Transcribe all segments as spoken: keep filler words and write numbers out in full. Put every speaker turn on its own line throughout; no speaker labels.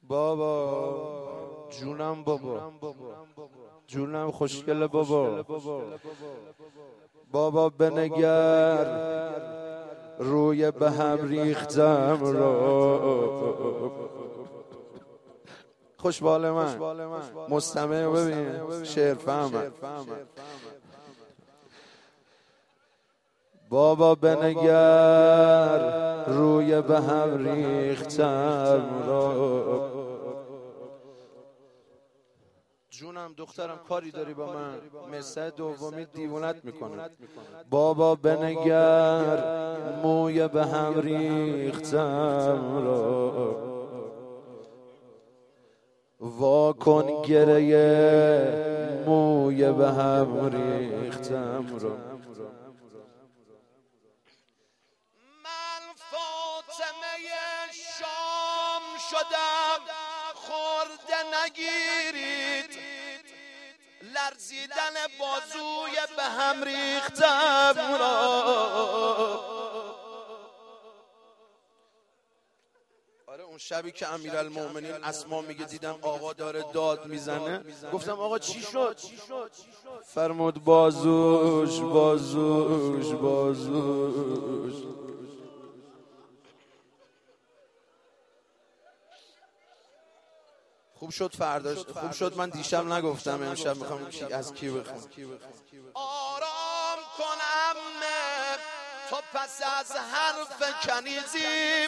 بابا جونم بابا جونم خوشگل بابا بابا بنگر روی به هم ریختم رو خوشبال من مستمع رو ببین شعر فهمم بابا بنگر روی به هم ریختم رو جونم دخترم کاری داری با من مثل دومی دیوونت میکنه بابا بنگر موی به هم ریختم رو وا کن گریه موی به هم ریختم رو
من فاطمه شام شدم خورده نگیرید لرزیدن بازوی به هم ریختم را
آره اون شبی که امیرالمومنین اسما میگه دیدم آقا داره داد میزنه گفتم آقا چی شد؟ فرمود بازوش بازوش بازوش خوب شد فرداش خوب شد من دیشب نگفتم امشب میخوام از کی بخوام
آرام کنم تو پس از حرف کنیزی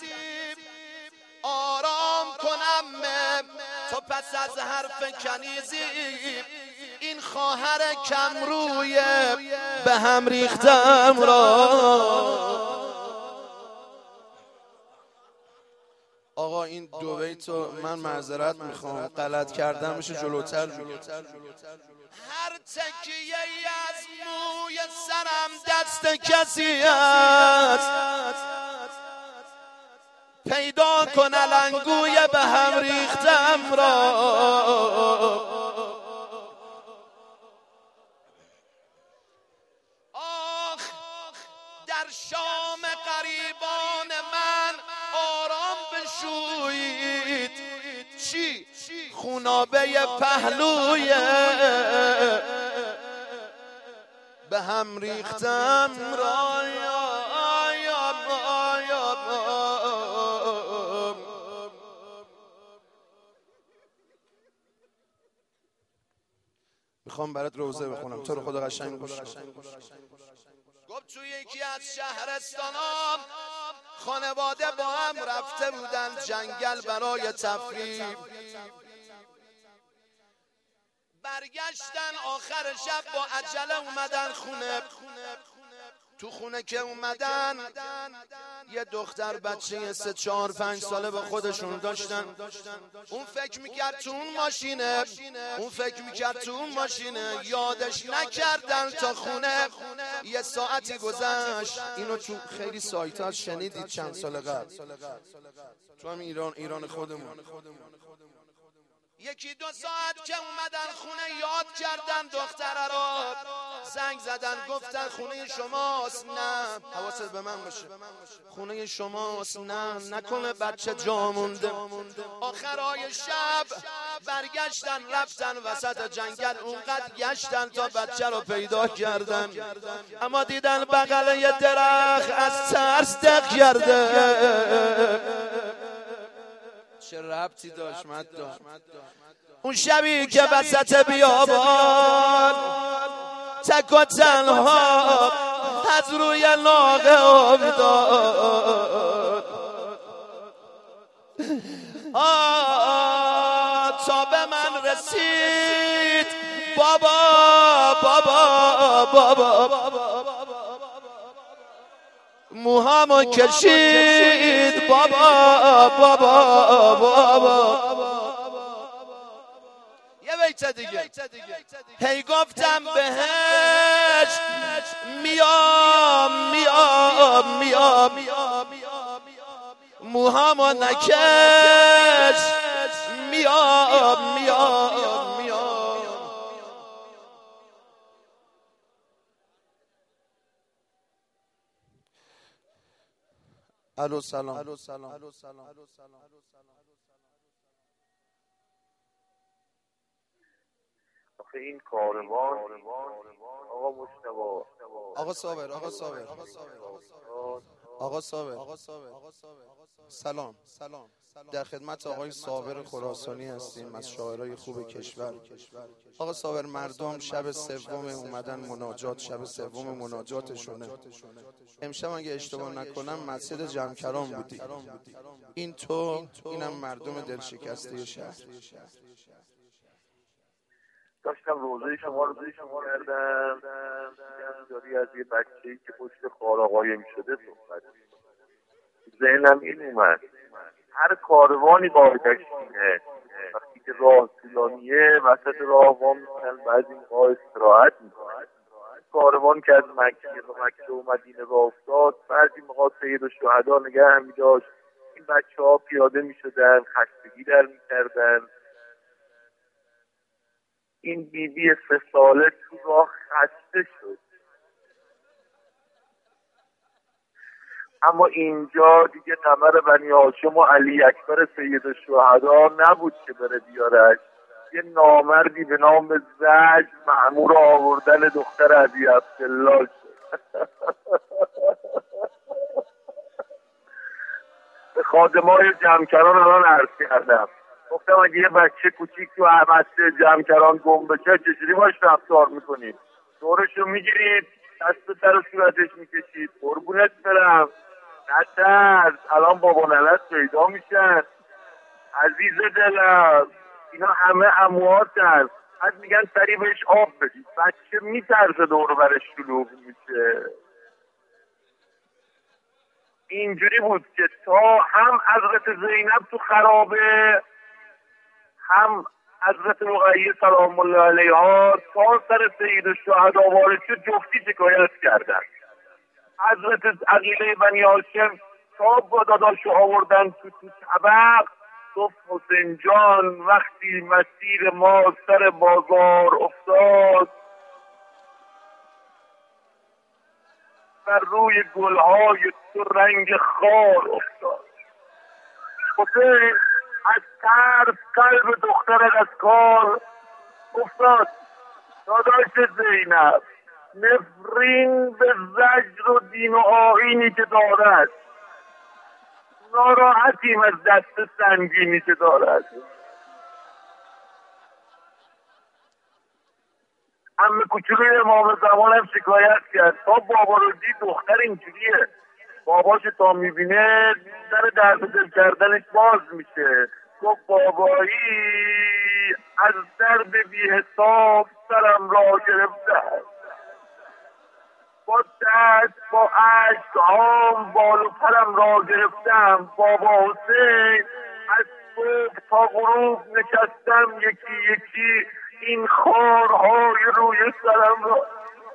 آرام کنم تو پس از حرف کنیزی این خواهر کم روی
به هم ریختم را آقا این دو بیتو من معذرت میخوام غلط کردم میشه جلوتر جلوتر
هر تکیه از موی سرم دست کسی است پیدا کن علنگوی به هم ریختم را آخ در شام قریبان من آرام بشویید چی؟ خونابه پهلوی
به هم ریختم را میخوام برات روزه بخونم تو رو خدا قشنگ گوش کن
گفت توی یکی از شهرستانام خانواده با هم رفته بودن جنگل برای تفریح برگشتن آخر شب با عجله اومدن خونه تو خونه که اومدن یه دختر بچه سه چهار پنج ساله با خودشون داشتن اون فکر میکرد تو اون ماشینه اون فکر میکرد تو اون ماشینه یادش نکردن تا خونه یه ساعتی گذشت اینو تو خیلی سایت‌ها شنیدید چند سال قبل تو هم ایران ایران خودمون یکی دو ساعت که اومدن خونه یاد کردن دختره را زنگ زدن گفتن خونه شماست نه حواست به من باشه خونه شماست نه نکنه بچه جا مونده آخرای شب برگشتن رفتن وسط جنگل اونقدر گشتن تا بچه رو پیدا کردن اما دیدن بغل یه درخت از ترس دق کرده
چه ربطی داشت مدام
اون شبی که وسط بیابان تک و تنها از روی ناقه افتاد آه تا به من رسید بابا بابا بابا موهامو کشید بابا بابا بابا یه بیت دیگه هی گفتم بهش میام میام میام موهامو نکش میام میام میام
الو سلام
این کاروان آقا مجتبی
آقا صابر آقا صابر آقا صابر سلام در خدمت آقای صابر خراسانی هستیم از شاعرای خوب کشور. آقا صابر، مردم شب سوم اومدن مناجات، شب سوم مناجاتشونه. امشب اگه اشتباه نکنم مسجد جمکران بودی. این تو، اینم مردم دلشکسته شهر.
داشتم روزه شما رو روزه شما کردم داری از یه بچه‌ای که پشت خارا قایم شده صحبت ذهنم این اومد هر کاروانی قاعدشینه وقتی که راه طولانیه وسط راه وا میکنن بعضی موقع استراحت میکنن. کاروان که از مکه به مکه و مدینه راه افتاد بعضی موقع سید الشهدا نگه می‌داشت. این بچه ها پیاده میشدن خستگی در میکردن. این بیبی سه ساله تو راه خسته شد. اما اینجا دیگه قمر بنی هاشم و علی اکبر سید الشهدا نبود که بره بیارش. یه نامردی به نام زج مأمور آوردن دختر ابی عبدالله شد. به خادمای جمکران الان عرض کردم، گفتم اگه یه بچه کوچیک تو مسجد جمکران گم بشه چجوری باش رفتار میکنید؟ دورشو میگیرید دست سر صورتش میکشید قربونت برم نترس الان بابا نلت پیدا میشن. عزیز دلم اینا همه امواتن. بعد میگن سری بهش آب بدید. بچه میترسه دور برش شلوغ میشه. اینجوری بود که تا هم حضرت زینب تو خرابه هم حضرت رقیه سلام الله علیها تا سر سید الشهدا وارد شد جفتی شکایت کردن. حضرت عقیله بنی هاشم تا با داداشو آوردن تو تو طبق گفت حسین جان وقتی مسیر ما سر بازار افتاد بر روی گلهای تو رنگ خار افتاد. حسین از ترس قلب دخترت از کار افتاد. داداش زینب نفرین به زجر و دین و آیینی که دارد، ناراحتیم از دست سنگینی که دارد. عمه کوچولوی امام زمان هم شکایت کرد تا بابا رو دید دختر اینجوریه، باباش تا میبینه سر درد دل کردنش باز میشه. گفت بابایی از درد بی حساب سرم را گرفتم، با دست با عشق هام بال و پرم را گرفتم. بابا حسین از صبح تا غروب نشستم یکی یکی این خارهای روی سرم را.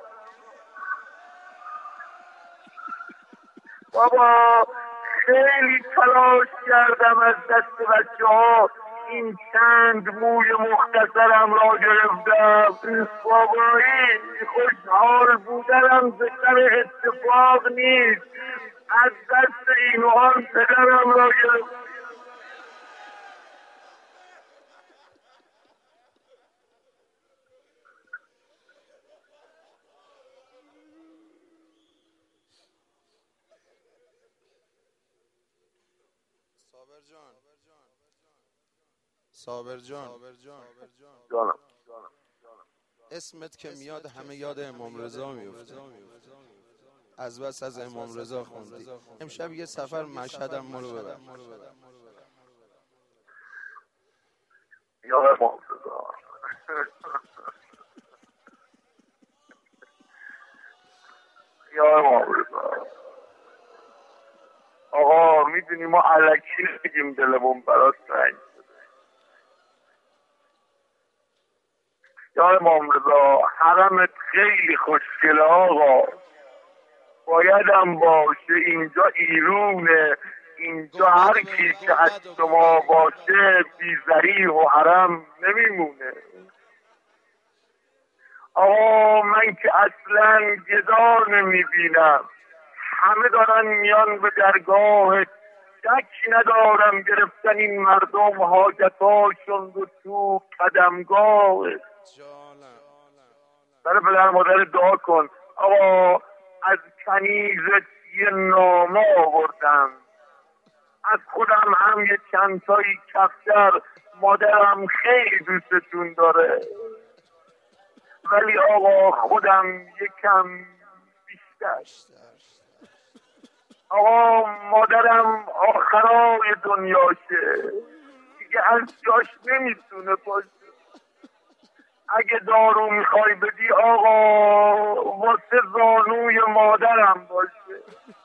بابا خیلی تلاش کردم از دست بچه ها این چند موی مختصرم را گرفتم. بابایی خوشحال بودنم به سر اتفاق نیست، از دست این و آن پدرم را گرفتم.
صابر جان
جانم
اسمت که میاد همه یاد امام رضا میفته. از بس از امام رضا خوندی. امشب یه سفر مشهدم ما رو ببر.
یا امام رضا یا امام رضا. آقا میدونی ما الکی نمیگیم دلمون برات تنگ شده. یا امام رضا حرمت خیلی خوشگله آقا، بایدم باشه اینجا ایرونه، اینجا هر کی که از شما باشه بی ذریح و حرم نمیمونه. آقا من که اصلا گدا نمیبینم، همه دارن میان به درگاه شک ندارم گرفتن این مردم حاجتاشون رو تو قدمگاه. برای پدر مادر دعا کن آقا از کنیزت یه نامه آوردم، از خودم هم یه چند تایی کفتر، مادرم خیلی دوستتون داره ولی آقا خودم یکم بیشتر. آقا مادرم آخرای دنیاشه دیگه از جاش نمیتونه باشه. اگه دارو میخوای بدی آقا واسه زانوی مادرم باشه.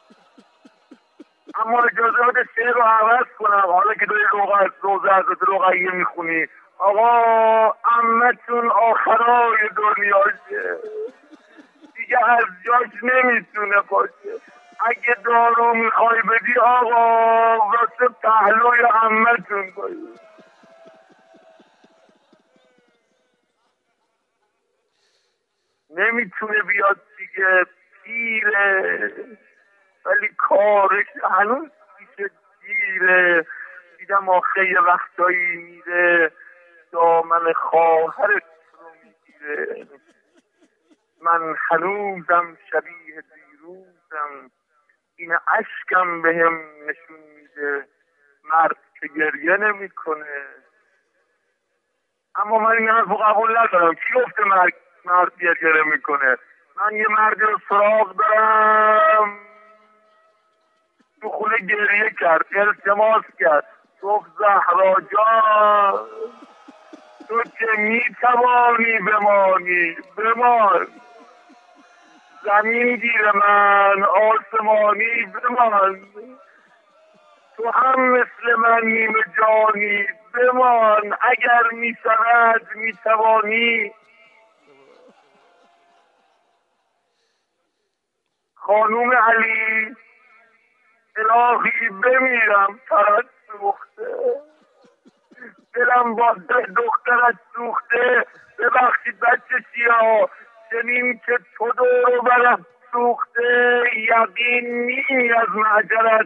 اما اجازه بده شعر رو عوض کنم حالا که داری روزه حضرت رقیه میخونی. آقا عمتون آخرای دنیاشه دیگه از جاش نمیتونه باشه. اگه دارو میخوای بدی آقا واسه پهلوی عمتون باشه. نمیتونه بیاد دیگه پیره ولی کارش هنوز پیش دیره. دیدم آخه یه وقتایی میره دامن خواهرت رو میگیره. من هنوزم شبیه دیروزم این اشکم به هم نشون میده مرد که گریه نمی کنه. اما من این حرف رو قبول ندارم. کی گفته مرد مرد گریه میکنه؟ من یه مردی رو سراغ دارم تو خونه گریه کرد، التماس کرد، گفت زهرا جان تو که میتوانی بمانی بمان، زمین گیر من آسمانی بمان، تو هم مثل من نیمه جانی بمان، اگر میشود میتوانی. خانوم علی الهی بمیرم پرت سوخته، دلم با دخترت سوخته. ببخشید بچه سیاه چنین که تو دور و برم سوخته، یقین نیمی از معجرت.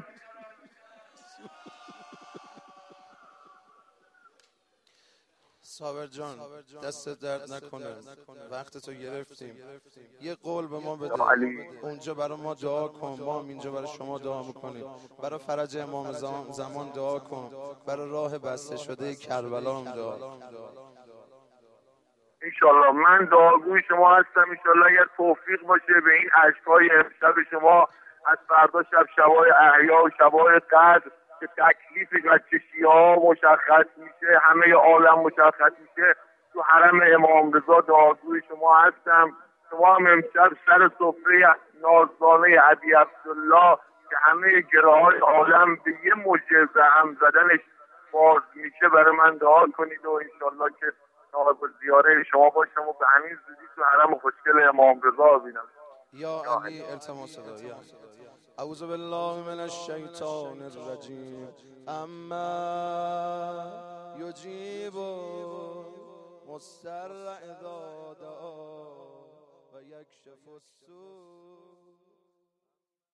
صابر جان دست درد نکنه وقت تو گرفتیم. یه قول به ما بده اونجا برای ما دعا کن، ما هم اینجا برای شما دعا میکنیم. برای فرج امام زمان دعا کن، برای راه بسته شده کربلا هم دعا.
انشالله من دعاگوی شما هستم. انشالله اگر توفیق باشه به این عشقهای امشب شما از فردا شب شبای احیا و شبای قدر که تکلیف بچه شیعه مشخص میشه، همه عالم مشخص میشه، تو حرم امام رضا دعاگوی شما هستم. شما هم امشب سر سفره نازدانه ابی عبدالله که همه گراهای عالم به یه معجزه هم زدنش باز میشه برای من دعا کنید و انشالله که نایب الزیاره شما باشم و به همین زودی تو حرم خوشگل امام رضا ببینم.
یا علی التماس دعا. اعوذ بالله من الشیطان الرجیم. اما یجیب مضطر اذا دعا و یکشف السوء